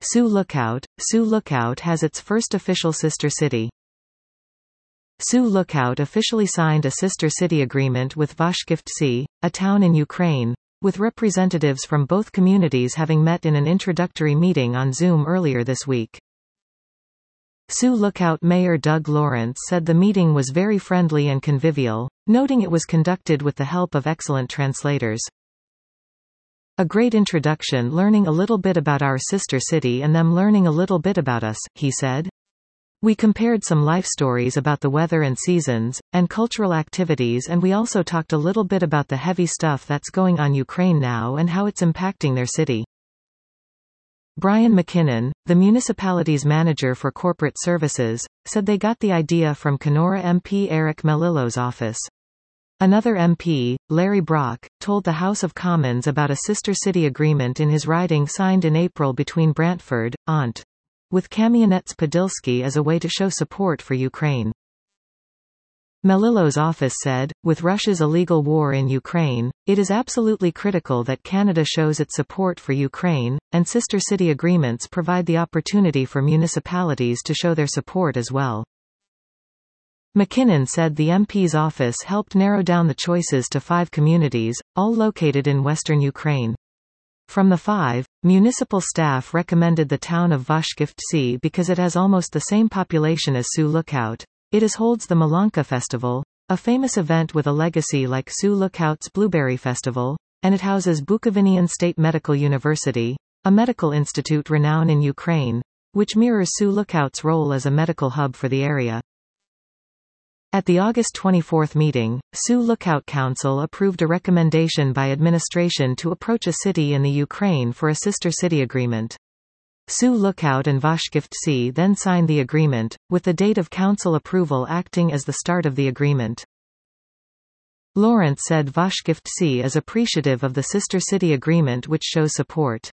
Sioux Lookout has its first official sister city. Sioux Lookout officially signed a sister city agreement with Vashkivtsi, a town in Ukraine, with representatives from both communities having met in an introductory meeting on Zoom earlier this week. Sioux Lookout Mayor Doug Lawrence said the meeting was very friendly and convivial, noting it was conducted with the help of excellent translators. A great introduction, learning a little bit about our sister city and them learning a little bit about us, he said. We compared some life stories about the weather and seasons, and cultural activities, and we also talked a little bit about the heavy stuff that's going on Ukraine now and how it's impacting their city. Brian McKinnon, the municipality's manager for corporate services, said they got the idea from Kenora MP Eric Melillo's office. Another MP, Larry Brock, told the House of Commons about a sister city agreement in his riding signed in April between Brantford, Ont. with Kamianets-Podilsky as a way to show support for Ukraine. Melillo's office said, with Russia's illegal war in Ukraine, it is absolutely critical that Canada shows its support for Ukraine, and sister city agreements provide the opportunity for municipalities to show their support as well. McKinnon said the MP's office helped narrow down the choices to 5 communities, all located in western Ukraine. From the 5, municipal staff recommended the town of Vashkivtsi because it has almost the same population as Sioux Lookout. It holds the Malanka Festival, a famous event with a legacy like Sioux Lookout's Blueberry Festival, and it houses Bukovinian State Medical University, a medical institute renowned in Ukraine, which mirrors Sioux Lookout's role as a medical hub for the area. At the August 24 meeting, Sioux Lookout Council approved a recommendation by administration to approach a city in the Ukraine for a sister city agreement. Sioux Lookout and Vashkivtsi then signed the agreement, with the date of council approval acting as the start of the agreement. Lawrence said Vashkivtsi is appreciative of the sister city agreement, which shows support.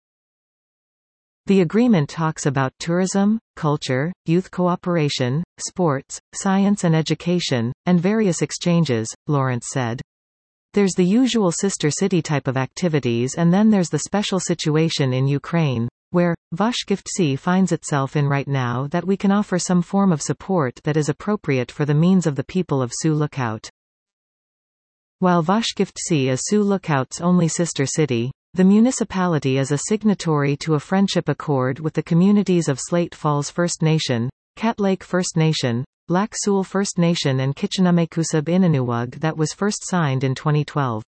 The agreement talks about tourism, culture, youth cooperation, sports, science and education, and various exchanges, Lawrence said. There's the usual sister city type of activities, and then there's the special situation in Ukraine, where Vashkivtsi finds itself in right now, that we can offer some form of support that is appropriate for the means of the people of Sioux Lookout. While Vashkivtsi is Sioux Lookout's only sister city, the municipality is a signatory to a friendship accord with the communities of Slate Falls First Nation, Cat Lake First Nation, Lac Seul First Nation and Kitchenamekusub Inanuwug that was first signed in 2012.